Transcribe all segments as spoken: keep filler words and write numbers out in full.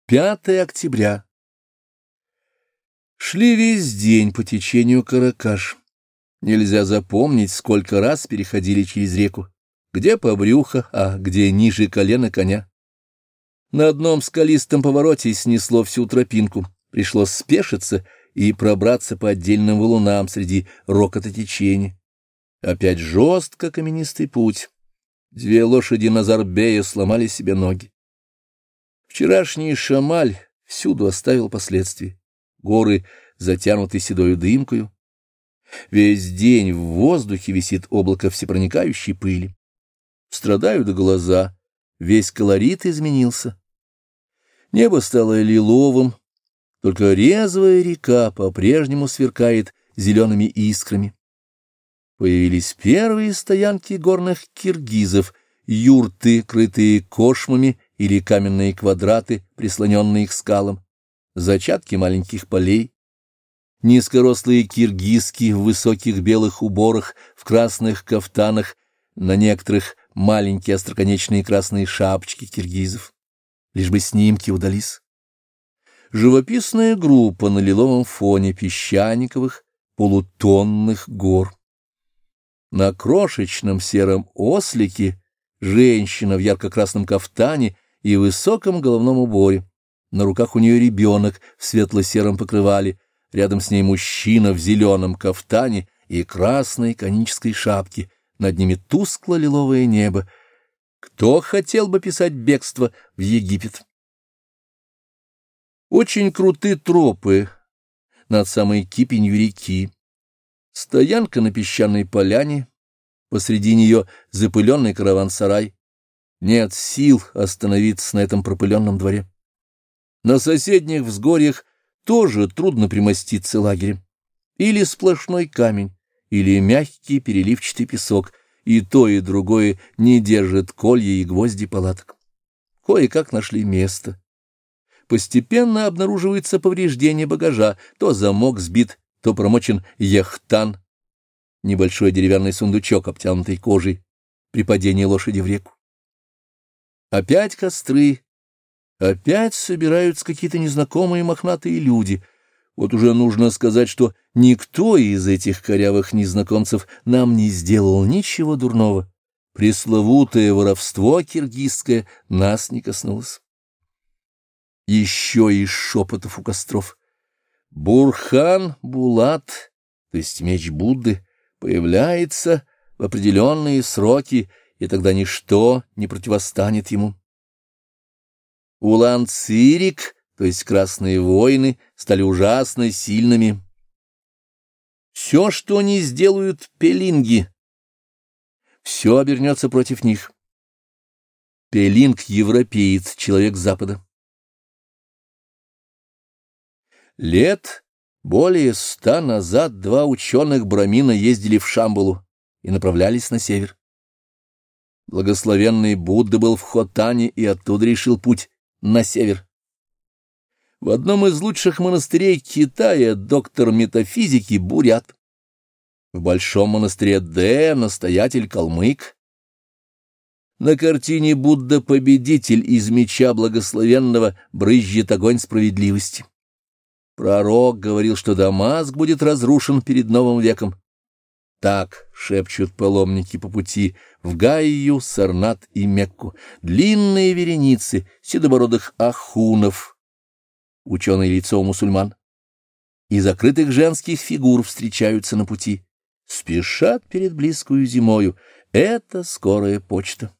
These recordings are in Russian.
пятое октября. Шли весь день по течению Каракаш. Нельзя запомнить, сколько раз переходили через реку, где по брюхо, а где ниже колена коня. На одном скалистом повороте снесло всю тропинку, пришлось спешиться и пробраться по отдельным валунам среди рокота течения. Опять жестко каменистый путь. Две лошади Назарбея сломали себе ноги. Вчерашний шамаль всюду оставил последствия. Горы затянуты седою дымкою. Весь день в воздухе висит облако всепроникающей пыли. Страдают глаза, весь колорит изменился. Небо стало лиловым, только резвая река по-прежнему сверкает зелеными искрами. Появились первые стоянки горных киргизов, юрты, крытые кошмами, или каменные квадраты, прислоненные к скалам, зачатки маленьких полей, низкорослые киргизки в высоких белых уборах, в красных кафтанах, на некоторых маленькие остроконечные красные шапочки киргизов. Лишь бы снимки удались. Живописная группа на лиловом фоне песчаниковых полутонных гор. На крошечном сером ослике женщина в ярко-красном кафтане и высоком головном уборе. На руках у нее ребенок в светло-сером покрывале, рядом с ней мужчина в зеленом кафтане и красной конической шапке, над ними тускло-лиловое небо. Кто хотел бы писать бегство в Египет? Очень круты тропы над самой кипенью реки. Стоянка на песчаной поляне, посреди нее запыленный караван-сарай. Нет сил остановиться на этом пропыленном дворе. На соседних взгорьях тоже трудно примоститься лагерем. Или сплошной камень, или мягкий переливчатый песок, и то, и другое не держит колья и гвозди палаток. Кое-как нашли место. Постепенно обнаруживается повреждение багажа, то замок сбит, то промочен яхтан, небольшой деревянный сундучок, обтянутый кожей, при падении лошади в реку. Опять костры, опять собираются какие-то незнакомые мохнатые люди. Вот уже нужно сказать, что никто из этих корявых незнакомцев нам не сделал ничего дурного. Пресловутое воровство киргизское нас не коснулось. Еще из шепотов у костров. Бурхан Булат, то есть меч Будды, появляется в определенные сроки, и тогда ничто не противостанет ему. Улан-Цирик, то есть красные воины, стали ужасно сильными. Все, что не сделают пелинги, все обернется против них. Пелинг — европеец, человек Запада. Лет более ста назад два ученых-брамина ездили в Шамбалу и направлялись на север. Благословенный Будда был в Хотане и оттуда решил путь на север. В одном из лучших монастырей Китая доктор метафизики бурят. В большом монастыре Дэ настоятель калмык. На картине Будда-победитель из меча благословенного брызжет огонь справедливости. Пророк говорил, что Дамаск будет разрушен перед новым веком. Так шепчут паломники по пути в Гайю, Сарнат и Мекку. Длинные вереницы седобородых ахунов, ученое лицо у мусульман, и закрытых женских фигур встречаются на пути. Спешат перед близкую зимою. Это скорая почта.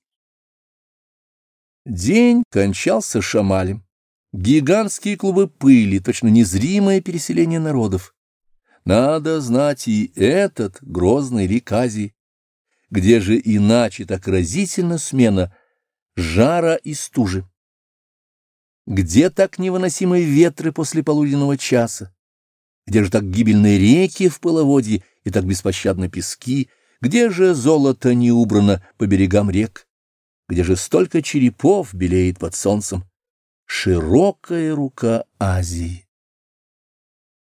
День кончался шамалем. Гигантские клубы пыли, точно незримое переселение народов. Надо знать и этот грозный лик Азии. Где же иначе так разительна смена жара и стужи? Где так невыносимые ветры после полуденного часа? Где же так гибельные реки в половодье и так беспощадны пески? Где же золото не убрано по берегам рек? Где же столько черепов белеет под солнцем? Широкая рука Азии.